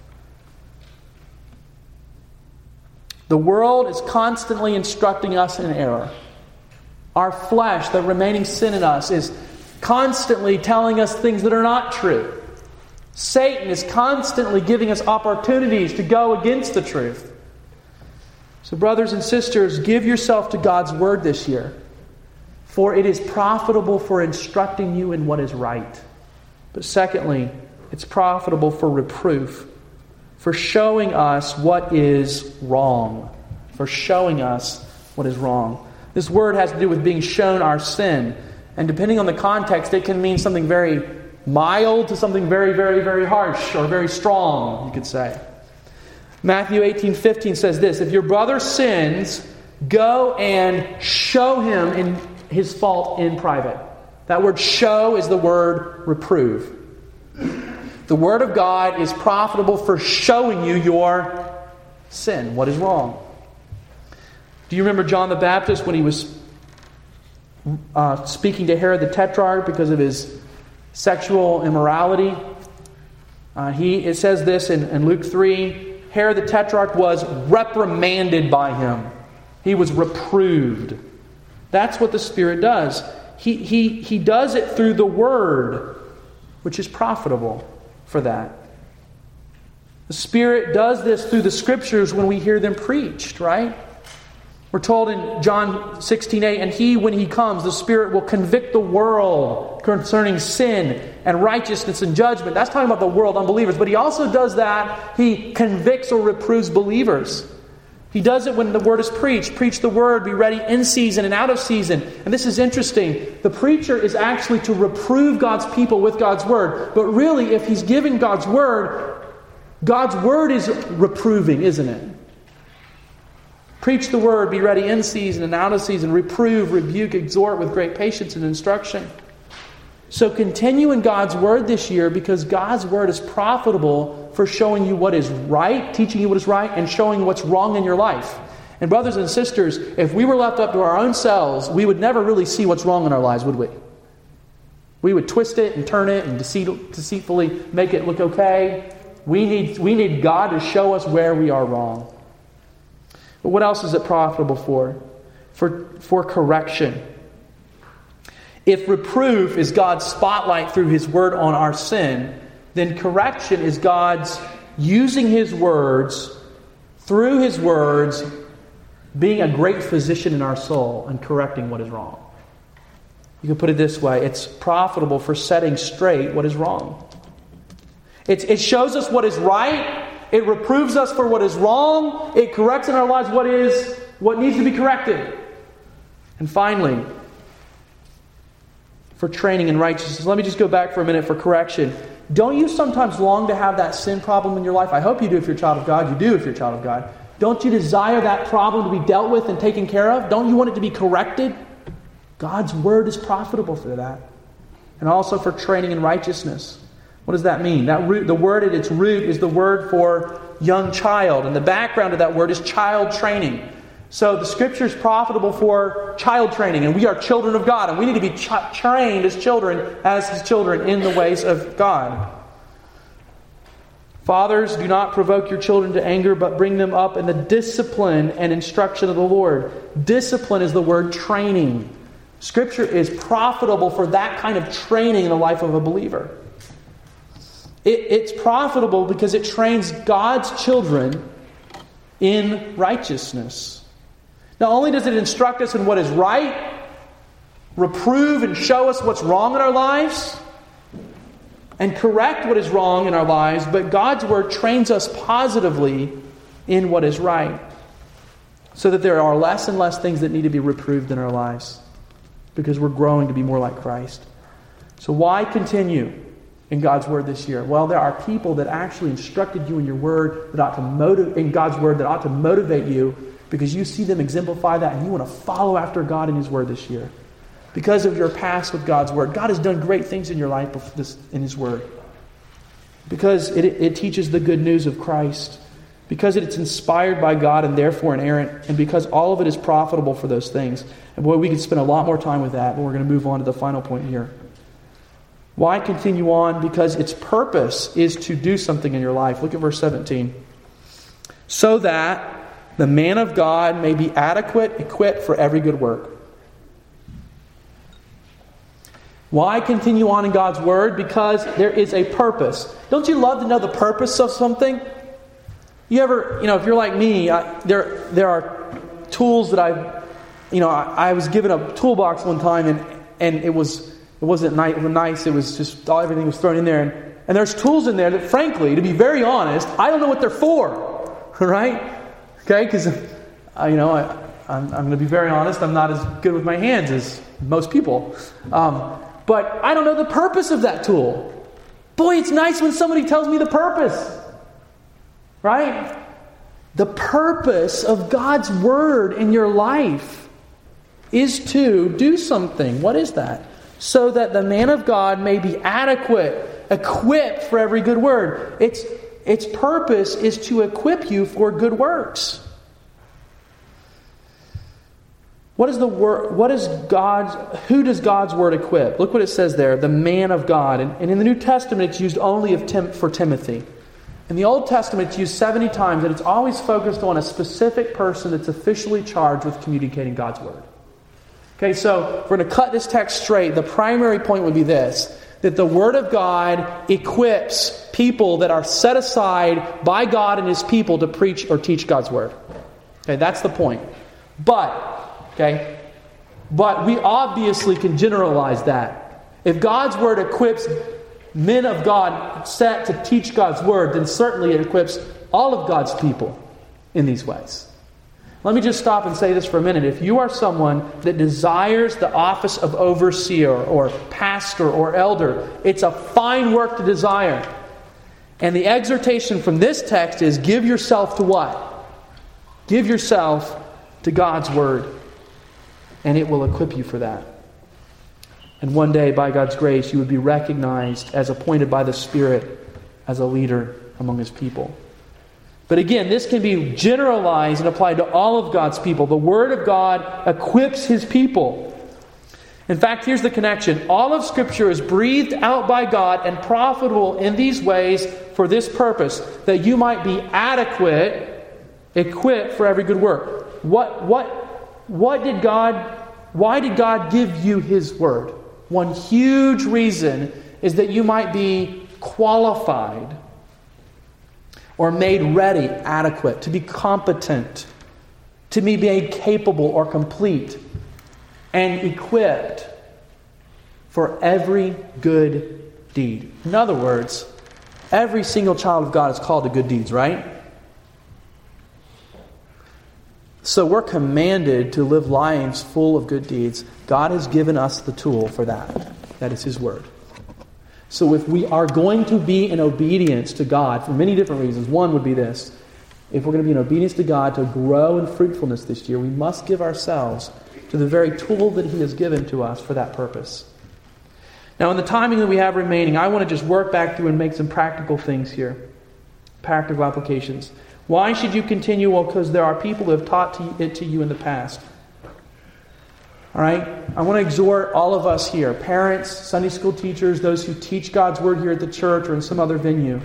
The world is constantly instructing us in error. Our flesh, the remaining sin in us, is constantly telling us things that are not true. Satan is constantly giving us opportunities to go against the truth. So brothers and sisters, give yourself to God's Word this year, for it is profitable for instructing you in what is right. But secondly, it's profitable for reproof. for showing us what is wrong. For showing us what is wrong. This word has to do with being shown our sin. And depending on the context, it can mean something very mild to something very, very, very harsh or very strong, you could say. Matthew 18:15 says this, if your brother sins, go and show him in his fault in private. That word show is the word reprove. The Word of God is profitable for showing you your sin, what is wrong. Do you remember John the Baptist when he was speaking to Herod the Tetrarch because of his sexual immorality? It says this in Luke 3, Herod the Tetrarch was reprimanded by him. He was reproved. That's what the Spirit does. He does it through the Word, which is profitable for that. The Spirit does this through the Scriptures when we hear them preached, right? We're told in John 16:8, and He, when He comes, the Spirit will convict the world concerning sin and righteousness and judgment. That's talking about the world, unbelievers. But He also does that. He convicts or reproves believers. He does it when the Word is preached. Preach the Word, be ready in season and out of season. And this is interesting. The preacher is actually to reprove God's people with God's Word. But really, if he's giving God's Word is reproving, isn't it? Preach the Word, be ready in season and out of season. Reprove, rebuke, exhort with great patience and instruction. So continue in God's Word this year because God's Word is profitable for showing you what is right, teaching you what is right, and showing what's wrong in your life. And brothers and sisters, if we were left up to our own selves, we would never really see what's wrong in our lives, would we? We would twist it and turn it and deceitfully make it look okay. We need God to show us where we are wrong. But what else is it profitable for? For correction. If reproof is God's spotlight through His Word on our sin, then correction is God's using His words, through His words, being a great physician in our soul and correcting what is wrong. You can put it this way, it's profitable for setting straight what is wrong. It shows us what is right, it reproves us for what is wrong, it corrects in our lives what needs to be corrected. And finally, for training in righteousness. Let me just go back for a minute for correction. Don't you sometimes long to have that sin problem in your life? I hope you do if you're a child of God. You do if you're a child of God. Don't you desire that problem to be dealt with and taken care of? Don't you want it to be corrected? God's Word is profitable for that. And also for training in righteousness. What does that mean? The word at its root is the word for young child. And the background of that word is child training. So the Scripture is profitable for child training, and we are children of God, and we need to be trained as His children in the ways of God. Fathers, do not provoke your children to anger, but bring them up in the discipline and instruction of the Lord. Discipline is the word training. Scripture is profitable for that kind of training in the life of a believer. It's profitable because it trains God's children in righteousness. Not only does it instruct us in what is right, reprove and show us what's wrong in our lives, and correct what is wrong in our lives, but God's Word trains us positively in what is right, so that there are less and less things that need to be reproved in our lives, because we're growing to be more like Christ. So why continue in God's Word this year? Well, there are people that actually instructed you in your Word in God's Word that ought to motivate you, because you see them exemplify that and you want to follow after God in His Word this year. Because of your past with God's Word. God has done great things in your life in His Word. Because it teaches the good news of Christ. Because it's inspired by God and therefore inerrant. And because all of it is profitable for those things. And boy, we could spend a lot more time with that, but we're going to move on to the final point here. Why continue on? Because its purpose is to do something in your life. Look at verse 17. So that the man of God may be adequate, equipped for every good work. Why continue on in God's Word? Because there is a purpose. Don't you love to know the purpose of something? You ever, if you're like me, there are tools that I was given a toolbox one time and it wasn't nice. It was just everything was thrown in there, And there's tools in there that, frankly, to be very honest, I don't know what they're for. Right? Okay? Because, I'm going to be very honest, I'm not as good with my hands as most people. But I don't know the purpose of that tool. Boy, it's nice when somebody tells me the purpose. Right? The purpose of God's Word in your life is to do something. What is that? So that the man of God may be adequate, equipped for every good word. Its purpose is to equip you for good works. Who does God's Word equip? Look what it says there, the man of God. And in the New Testament, it's used only for Timothy. In the Old Testament, it's used 70 times, and it's always focused on a specific person that's officially charged with communicating God's Word. Okay, so if we're going to cut this text straight, the primary point would be this, that the Word of God equips people that are set aside by God and His people to preach or teach God's Word. Okay, that's the point. But we obviously can generalize that. If God's Word equips men of God set to teach God's Word, then certainly it equips all of God's people in these ways. Let me just stop and say this for a minute. If you are someone that desires the office of overseer or pastor or elder, it's a fine work to desire. And the exhortation from this text is give yourself to what? Give yourself to God's Word. And it will equip you for that. And one day, by God's grace, you would be recognized as appointed by the Spirit as a leader among His people. But again, this can be generalized and applied to all of God's people. The Word of God equips His people. In fact, here's the connection. All of Scripture is breathed out by God and profitable in these ways for this purpose, that you might be adequate, equipped for every good work. Why did God give you His Word? One huge reason is that you might be qualified or made ready, adequate, to be competent, to be made capable or complete, and equipped for every good deed. In other words, every single child of God is called to good deeds, right? So we're commanded to live lives full of good deeds. God has given us the tool for that. That is His Word. So if we are going to be in obedience to God, for many different reasons, one would be this. If we're going to be in obedience to God to grow in fruitfulness this year, we must give ourselves to the very tool that He has given to us for that purpose. Now, in the timing that we have remaining, I want to just work back through and make some practical things here. Practical applications. Why should you continue? Well, because there are people who have taught it to you in the past. All right? I want to exhort all of us here, parents, Sunday school teachers, those who teach God's Word here at the church or in some other venue.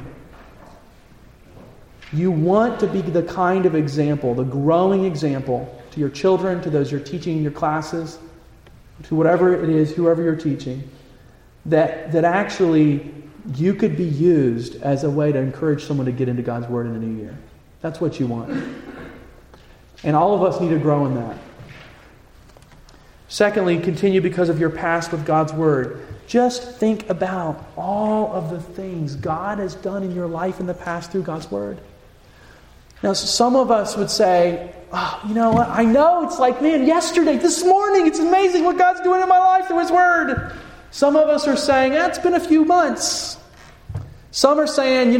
You want to be the kind of example, the growing example to your children, to those you're teaching in your classes, to whatever it is, whoever you're teaching, that actually you could be used as a way to encourage someone to get into God's Word in the new year. That's what you want. And all of us need to grow in that. Secondly, continue because of your past with God's Word. Just think about all of the things God has done in your life in the past through God's Word. Now, some of us would say, oh, you know what? I know it's like, man, yesterday, this morning, it's amazing what God's doing in my life through His Word. Some of us are saying, it's been a few months. Some are saying,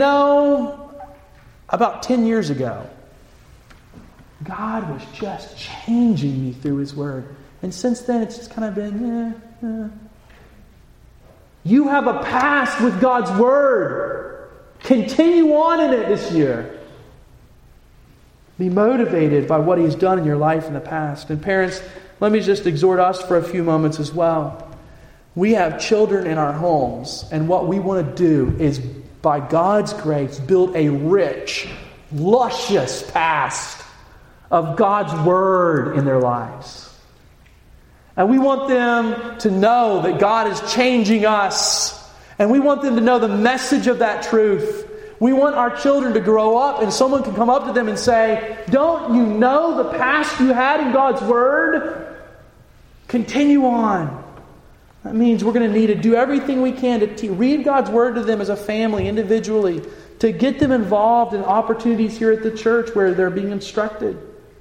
about 10 years ago, God was just changing me through His Word. And since then, it's just kind of been, You have a past with God's Word. Continue on in it this year. Be motivated by what He's done in your life in the past. And parents, let me just exhort us for a few moments as well. We have children in our homes, and what we want to do is, by God's grace, build a rich, luscious past of God's Word in their lives. And we want them to know that God is changing us. And we want them to know the message of that truth. We want our children to grow up and someone can come up to them and say, don't you know the past you had in God's Word? Continue on. That means we're going to need to do everything we can to read God's Word to them as a family, individually, to get them involved in opportunities here at the church where they're being instructed.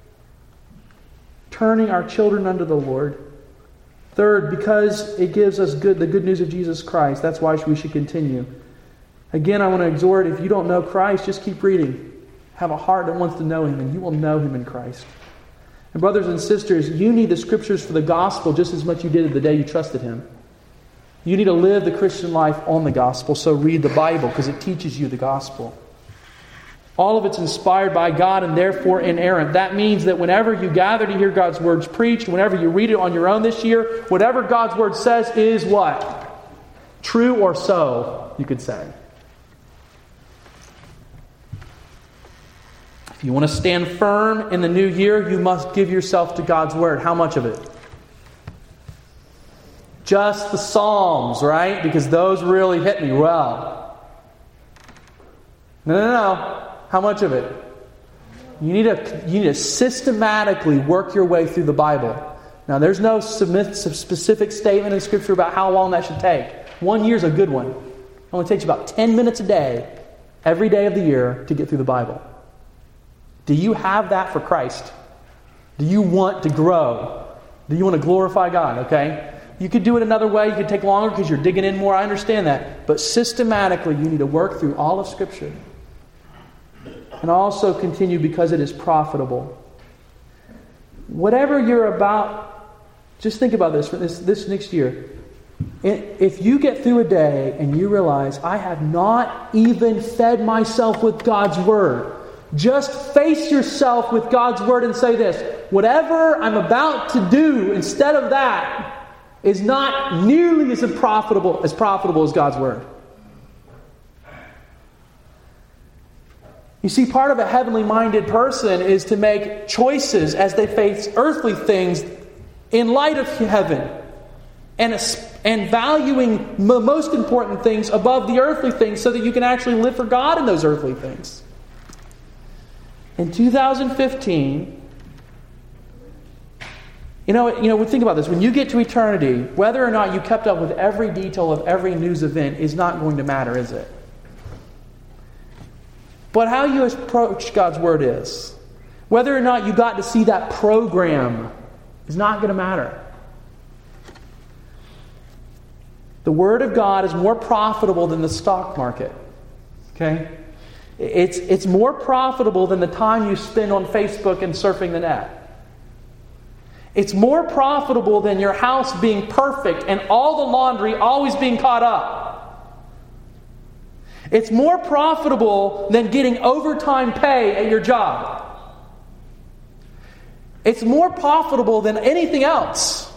Turning our children unto the Lord. Third, because it gives us the good news of Jesus Christ. That's why we should continue. Again, I want to exhort, if you don't know Christ, just keep reading. Have a heart that wants to know Him, and you will know Him in Christ. And brothers and sisters, you need the Scriptures for the gospel just as much as you did the day you trusted Him. You need to live the Christian life on the gospel, so read the Bible because it teaches you the gospel. All of it's inspired by God and therefore inerrant. That means that whenever you gather to hear God's words preached, whenever you read it on your own this year, whatever God's Word says is what? True or so, you could say. If you want to stand firm in the new year, you must give yourself to God's Word. How much of it? Just the Psalms, right? Because those really hit me well. No. How much of it? You need to systematically work your way through the Bible. Now, there's no specific statement in Scripture about how long that should take. 1 year is a good one. It only takes you about 10 minutes a day, every day of the year, to get through the Bible. Do you have that for Christ? Do you want to grow? Do you want to glorify God? Okay? You could do it another way. You could take longer because you're digging in more. I understand that. But systematically, you need to work through all of Scripture. And also continue because it is profitable. Whatever you're about, just think about this for this next year. If you get through a day and you realize, I have not even fed myself with God's Word, just face yourself with God's Word and say this: whatever I'm about to do instead of that is not nearly as profitable as God's Word. You see, part of a heavenly minded person is to make choices as they face earthly things in light of heaven, and valuing the most important things above the earthly things so that you can actually live for God in those earthly things. In 2015, think about this. When you get to eternity, whether or not you kept up with every detail of every news event is not going to matter, is it? But how you approach God's Word is. Whether or not you got to see that program is not going to matter. The Word of God is more profitable than the stock market. Okay? It's more profitable than the time you spend on Facebook and surfing the net. It's more profitable than your house being perfect and all the laundry always being caught up. It's more profitable than getting overtime pay at your job. It's more profitable than anything else.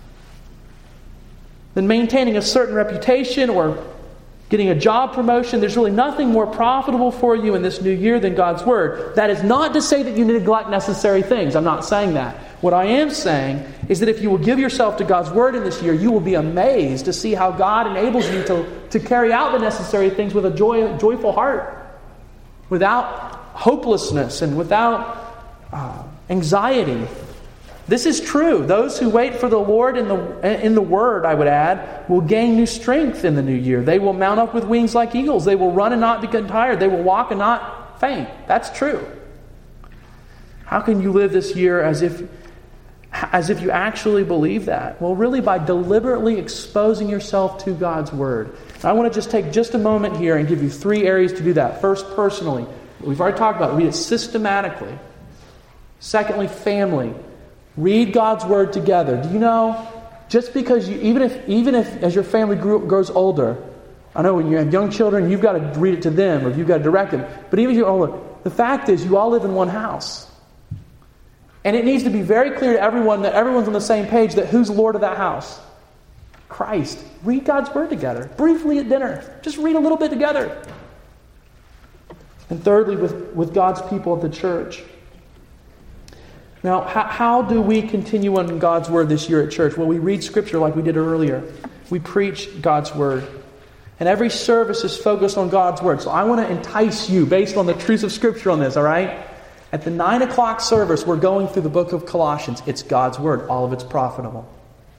Than maintaining a certain reputation or getting a job promotion. There's really nothing more profitable for you in this new year than God's Word. That is not to say that you neglect necessary things. I'm not saying that. What I am saying is that if you will give yourself to God's Word in this year, you will be amazed to see how God enables you to carry out the necessary things with a joyful heart, without hopelessness and without anxiety. This is true. Those who wait for the Lord in the Word, I would add, will gain new strength in the new year. They will mount up with wings like eagles. They will run and not become tired. They will walk and not faint. That's true. How can you live this year as if you actually believe that? Well, really by deliberately exposing yourself to God's Word. And I want to just take just a moment here and give you 3 areas to do that. First, personally. We've already talked about it. Read it systematically. Secondly, family. Read God's Word together. Do you know, just because even if as your family grows older, I know when you have young children, you've got to read it to them or you've got to direct them. But even if you're older, the fact is you all live in one house. And it needs to be very clear to everyone that everyone's on the same page that who's Lord of that house? Christ. Read God's Word together. Briefly at dinner. Just read a little bit together. And thirdly, with God's people at the church. Now, how do we continue on God's Word this year at church? Well, we read Scripture like we did earlier. We preach God's Word. And every service is focused on God's Word. So I want to entice you based on the truths of Scripture on this, all right? At the 9 o'clock service, we're going through the book of Colossians. It's God's Word. All of it's profitable.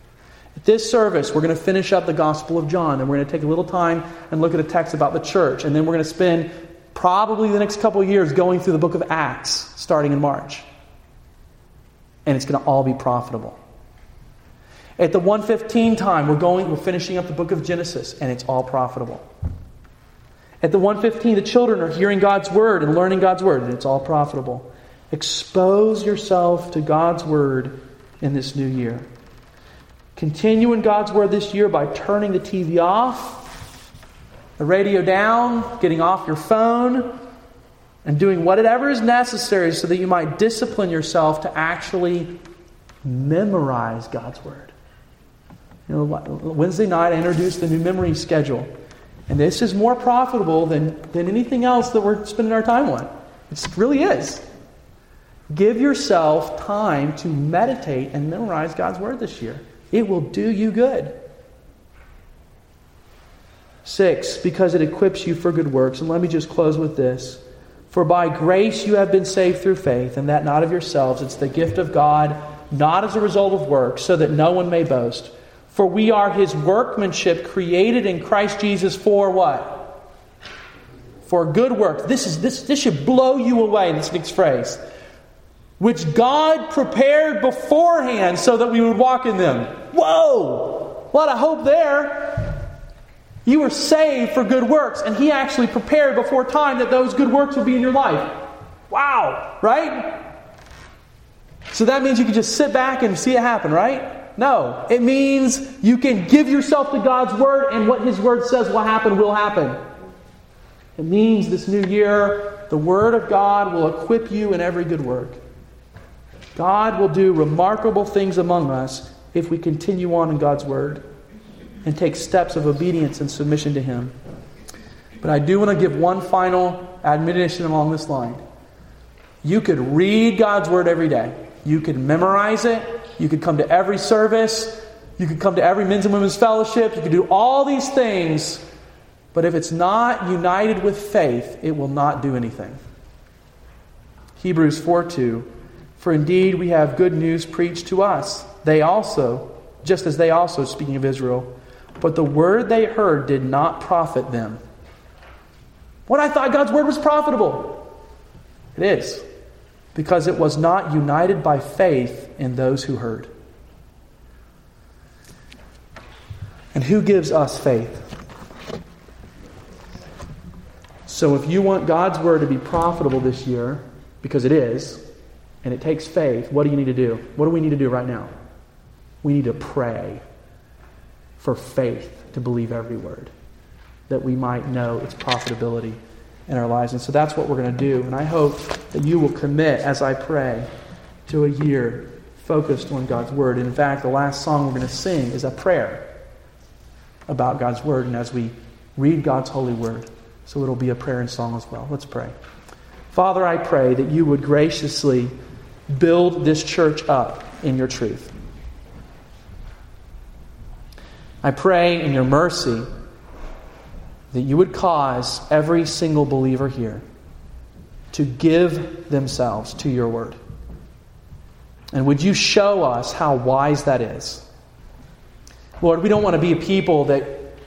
At this service, we're going to finish up the Gospel of John, and we're going to take a little time and look at a text about the church, and then we're going to spend probably the next couple of years going through the book of Acts, starting in March. And it's going to all be profitable. At the 1:15 time, we're finishing up the book of Genesis, and it's all profitable. At the 1:15, the children are hearing God's Word and learning God's Word, and it's all profitable. Expose yourself to God's Word in this new year. Continue in God's Word this year by turning the TV off, the radio down, getting off your phone, and doing whatever is necessary so that you might discipline yourself to actually memorize God's Word. Wednesday night I introduced the new memory schedule. And this is more profitable than anything else that we're spending our time on. It really is. Give yourself time to meditate and memorize God's Word this year. It will do you good. 6, because it equips you for good works. And let me just close with this. For by grace you have been saved through faith, and that not of yourselves. It's the gift of God, not as a result of works, so that no one may boast. For we are His workmanship, created in Christ Jesus for what? For good work. This should blow you away, this next phrase. Which God prepared beforehand so that we would walk in them. Whoa! A lot of hope there. You were saved for good works, and He actually prepared before time that those good works would be in your life. Wow! Right? So that means you can just sit back and see it happen, right? No. It means you can give yourself to God's Word, and what His Word says will happen. It means this new year, the Word of God will equip you in every good work. God will do remarkable things among us if we continue on in God's Word and take steps of obedience and submission to Him. But I do want to give one final admonition along this line. You could read God's Word every day. You could memorize it. You could come to every service. You could come to every men's and women's fellowship. You could do all these things. But if it's not united with faith, it will not do anything. Hebrews 4:2. For indeed we have good news preached to us. They also, just as they also, speaking of Israel, but the word they heard did not profit them. What I thought God's Word was profitable. It is. Because it was not united by faith in those who heard. And who gives us faith? So if you want God's Word to be profitable this year, because it is, and it takes faith, what do you need to do? What do we need to do right now? We need to pray for faith to believe every word, that we might know its profitability in our lives. And so that's what we're going to do. And I hope that you will commit, as I pray, to a year focused on God's Word. And in fact, the last song we're going to sing is a prayer about God's Word, and as we read God's holy Word. So it'll be a prayer and song as well. Let's pray. Father, I pray that you would graciously build this church up in your truth. I pray in your mercy that you would cause every single believer here to give themselves to your Word. And would you show us how wise that is? Lord, we don't want to be a people that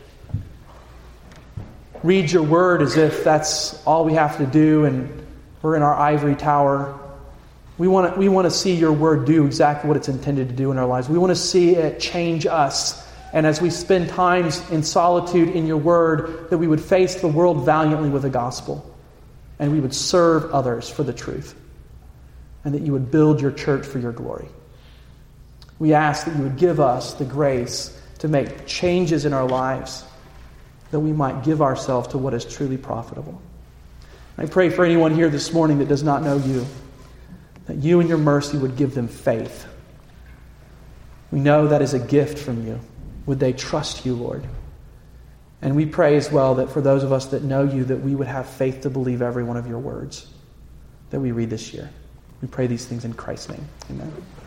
read your Word as if that's all we have to do and we're in our ivory tower. We want to see your Word do exactly what it's intended to do in our lives. We want to see it change us. And as we spend times in solitude in your Word, that we would face the world valiantly with the gospel. And we would serve others for the truth. And that you would build your church for your glory. We ask that you would give us the grace to make changes in our lives, that we might give ourselves to what is truly profitable. I pray for anyone here this morning that does not know you, that you in your mercy would give them faith. We know that is a gift from you. Would they trust you, Lord? And we pray as well that for those of us that know you, that we would have faith to believe every one of your words that we read this year. We pray these things in Christ's name. Amen.